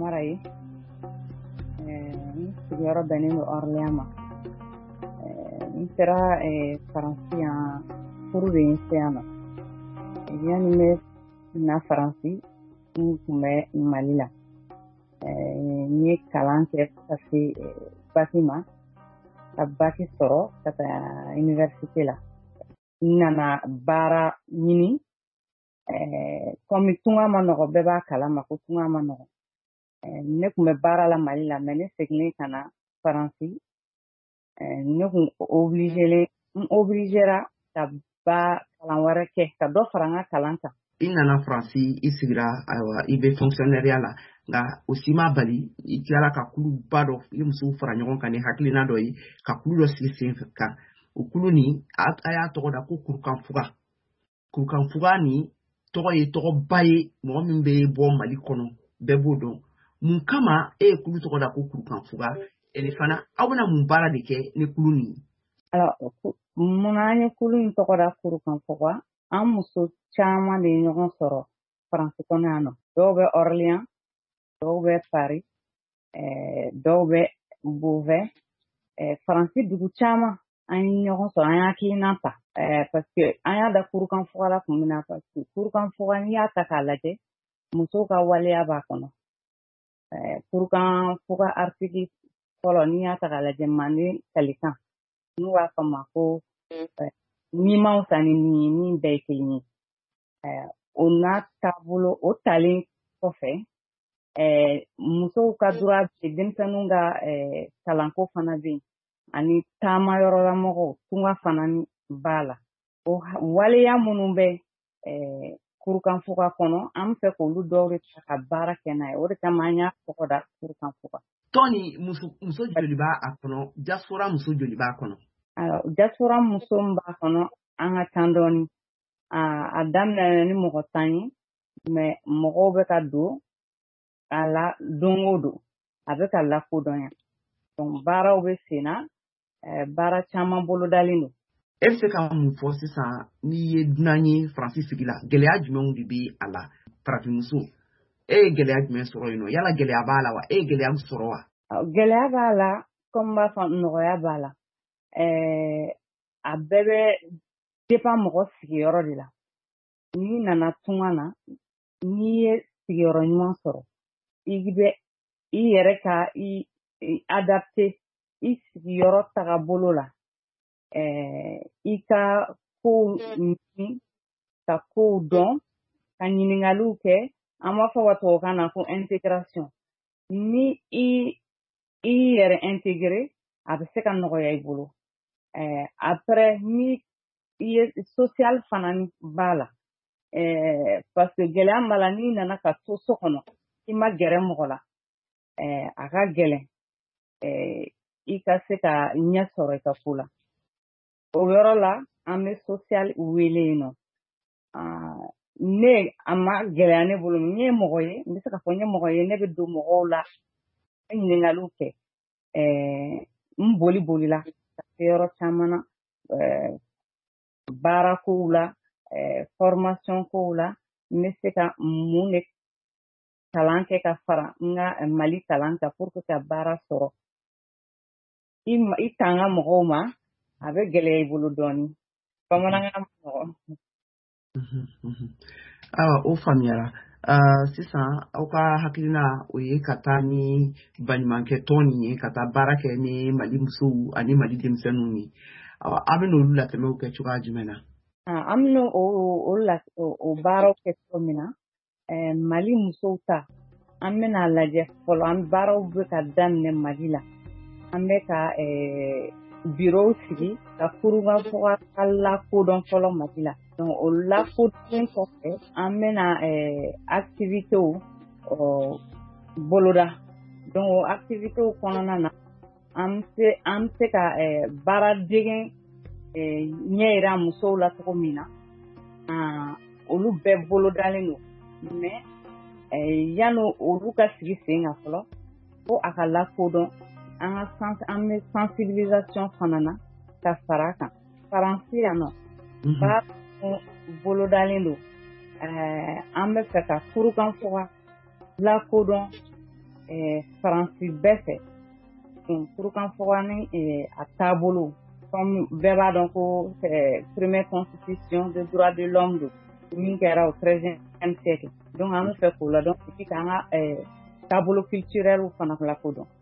Kamara ye n sigiyɔrɔ bɛnnen don Orléans ma. N sera Faransi yan furu de ye n se yan nɔ. Yani n bɛ na Faransi n tun bɛ Mali la. N ye kalan kɛ ka se baki ma, ka baki sɔrɔ ka taa université la. N nana baara ɲini komi tunga ma nɔgɔ, bɛɛ b'a kalama ko tunga ma nɔgɔ. Ne tun bɛ baara la Mali la, mais ne seginnen ka na Faransi. Ne kun obligera ka kalan wɛrɛ kɛ, ka dɔ fara n ka kalan kan. I nana Faransi, i sigira, i bɛ fonctionnaire la, nka o si ma bali, i tilala ka kuluba dɔ, i musow fara ɲɔgɔn kan ni hakilina dɔ ye, ka kulu dɔ sigi sen kan. O kulu ni, a y'a tɔgɔ da ko Kurukanfuga. Kurukanfuga ni tɔgɔ ye tɔgɔba ye, mɔgɔ min bɛ bɔ Mali kɔnɔ, bɛɛ b'o dɔn. Mun kama e ye kulu tɔgɔ da ko Kurukanfuga? Fana, aw bɛna mun baara de kɛ ni kulu ni? Alors, munna an ye kulu in tɔgɔ da Kurukanfuga? An muso caman de ye ɲɔgɔn sɔrɔ Faransi kɔnɔ yan nɔ. Dɔw bɛ Orléans, dɔw bɛ Paris, dɔw bɛ Beauvais. Faransi dugu caman an ye ɲɔgɔn sɔrɔ, an y'a hakilina ta. Parce que an y'a da Kurukanfuga la kun min na, parce que Kurukanfuga n'i y'a ta k'a lajɛ, musow ka waleya b'a kɔnɔ. Kurukanfuga article fɔlɔ n'i y'a ta k'a lajɛ, Manden kalikan n'u b'a fɔ ma ko min ma fisa ni min ye, min bɛɛ ye kelen ye. O n'a taabolo, o talen kɔfɛ, musow ka droit bɛ yen, denmisɛnninw ka kalanko fana bɛ yen, ani taama yɔrɔla mɔgɔw, tunga fana b'a la. O waleya minnu bɛ Kurukanfuga kɔnɔ, an bɛ fɛ k'olu dɔw de ta ka baara kɛ n'a ye. O de kama an y'a tɔgɔ da Kurukanfuga. Tɔni muso joli b'a a kɔnɔ? Diaspora muso joli b'a kɔnɔ? Alors, diaspora muso b'a kɔnɔ, an ka can dɔɔni. A daminɛ ni mɔgɔ 10 ye, mais mɔgɔw bɛ ka don a la don o don. A bɛ ka lakodɔn yan. Donc baaraw bɛ sen na, baara caman bolodalen don. E bɛ se ka mun fɔ sisan n'i ye dunan ye Faransi sigi la, gɛlɛya jumɛnw de bɛ a la farafinmuso? E ye gɛlɛya jumɛn sɔrɔ yen nɔ? Yala gɛlɛya b'a la wa? E ye gɛlɛya min sɔrɔ wa? Gɛlɛya b'a la, comme b'a fɔ nɔgɔya b'a la. A bɛɛ bɛ dépend mɔgɔ sigiyɔrɔ de la. N'i nana tunga na, n'i ye sigiyɔrɔ ɲuman sɔrɔ, i bɛ i yɛrɛ ka i adapter i sigiyɔrɔ tagabolo la. I ka kow ɲini, ka kow dɔn, ka ɲininkaliw kɛ. An b'a fɔ ka tubabukan na ko intégration. Ni i yɛrɛ intégrer, a bɛ se ka nɔgɔya i bolo. Après ni i ye social fana b'a la. Parce que gɛlɛya b'a la, n'i nana ka to so kɔnɔ, i ma gɛrɛ mɔgɔ la, a ka gɛlɛn i ka se ka ɲɛ sɔrɔ i ka ko la. O yɔrɔ la, an bɛ social wele yen nɔ. Ne a ma gɛlɛya ne bolo, n ye mɔgɔ ye, n bɛ se ka fɔ n ye mɔgɔ ye, ne bɛ don mɔgɔw la, n ɲininkaliw kɛ. N bolila ka se yɔrɔ caman na, baara kow la, formation kow la, n bɛ se ka mun de kalan kɛ ka fara n ka Mali kalan kan pour que ka baara sɔrɔ. I tanga mɔgɔw ma, a bɛ gɛlɛya i bolo dɔɔni. Bamanankan mɔgɔ. O faamuyara. Sisan aw ka hakilina o ye ka taa ni baɲumankɛ tɔn ye, ka taa baara kɛ ni Mali musow ani Mali denmisɛnninw ye. Aw bɛ n'olu latɛmɛw kɛ cogoya jumɛn na? An bɛ o baaraw kɛ cogo min na, Mali musow ta, an bɛna lajɛ fɔlɔ, an baaraw bɛ ka daminɛ Mali la. An bɛ ka bureau sigi ka Kurukanfuga ka lakodɔn fɔlɔ Mali la. Donc o lakodɔnnen kɔfɛ, an bɛna activités boloda. Donc o activités kɔnɔna na, an bɛ se ka baara degen ɲɛ yira musow la cogo min na, olu bɛɛ bolodalen don. Mais yanni olu ka sigi sen kan fɔlɔ, ko a ka lakodɔn, an bɛ sensibilisation fana na ka fara a kan. Faransi yan nɔ, baara bolodalen don. An bɛ fɛ ka Kurukanfuga lakodɔn faransi bɛɛ fɛ furukanfɔga ni a taabolo comme bɛɛ b'a dɔn ko première constitution de droit de l'homme don min kɛra au 13e siècle donc an bɛ fɛ k'o la dɔn puis k'an ka taabolo culturel fana lakodɔn